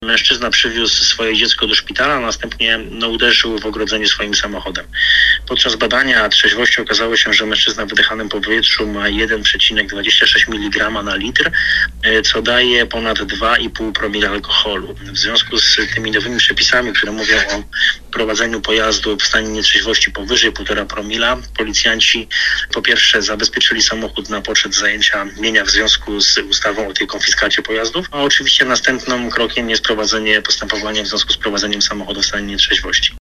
Mężczyzna przywiózł swoje dziecko do szpitala, a następnie uderzył w ogrodzenie swoim samochodem. Podczas badania trzeźwości okazało się, że mężczyzna w wydychanym powietrzu ma 1,26 mg na litr, co daje ponad 2,5 promila alkoholu. W związku z tymi nowymi przepisami, które mówią o prowadzeniu pojazdu w stanie nietrzeźwości powyżej 1,5 promila, policjanci po pierwsze zabezpieczyli samochód na poczet zajęcia mienia w związku z ustawą o tej konfiskacie pojazdów, a oczywiście następnym krokiem jest prowadzenie postępowania w związku z prowadzeniem samochodu w stanie nietrzeźwości.